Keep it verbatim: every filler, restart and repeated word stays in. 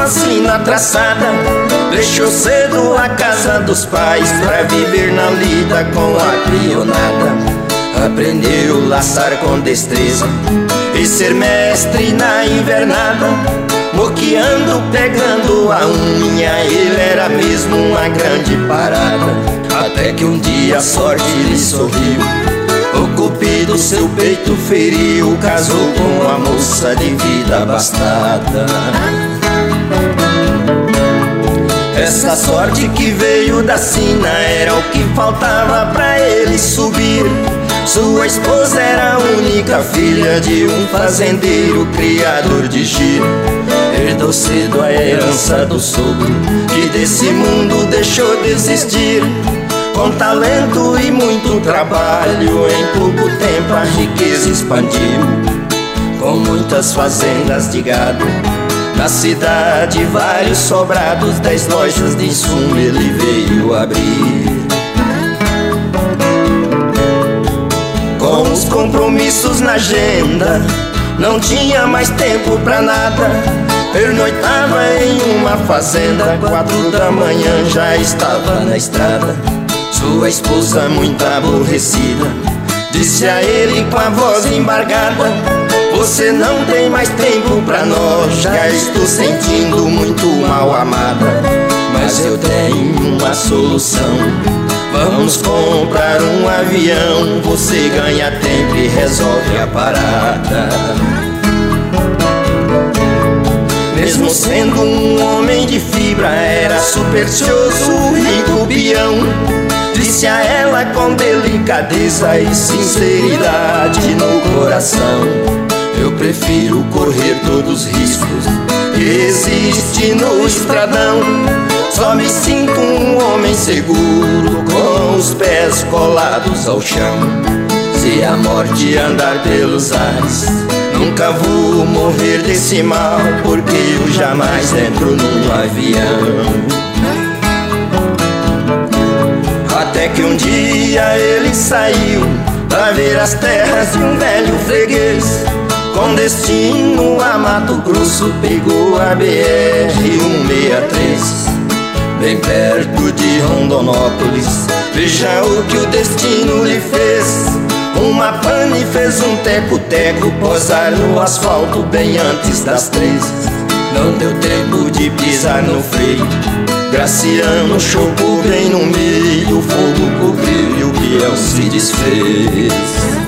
a sina traçada, deixou cedo a casa dos pais pra viver na lida com a crionada. Aprendeu laçar com destreza e ser mestre na invernada, moqueando, pegando a unha, ele era mesmo uma grande parada. Até que um dia a sorte lhe sorriu, o cupido seu peito feriu, casou com uma moça de vida abastada. Essa sorte que veio da sina era o que faltava pra ele subir. Sua esposa era a única filha de um fazendeiro criador de giro. Herdou cedo a herança do sogro, que desse mundo deixou de existir. Com talento e muito trabalho, em pouco tempo a riqueza expandiu. Com muitas fazendas de gado, na cidade vários sobrados, dez lojas de insumo ele veio abrir. Com os compromissos na agenda, não tinha mais tempo pra nada. Pernoitava em uma fazenda, quatro da manhã já estava na estrada. Sua esposa, muito aborrecida, disse a ele com a voz embargada: você não tem mais tempo pra nós, já estou sentindo muito mal, amada. Mas eu tenho uma solução, vamos comprar um avião, você ganha tempo e resolve a parada. Mesmo sendo um homem de fibra, era supersticioso, rico peão. Disse a ela com delicadeza e sinceridade no coração: eu prefiro correr todos os riscos que existe no estradão. Só me sinto um homem seguro, com os pés colados ao chão. Se a morte andar pelos ares, nunca vou morrer desse mal, porque eu jamais entro num avião. Até que um dia ele saiu pra ver as terras de um velho freguês. Com destino a Mato Grosso, pegou a B R cento e sessenta e três, bem perto de Rondonópolis. Veja o que o destino lhe fez. Uma pane fez um teco-teco posar no asfalto bem antes das três. Não deu tempo de pisar no freio, Graciano chocou bem no meio. O fogo cobriu e o peão se desfez.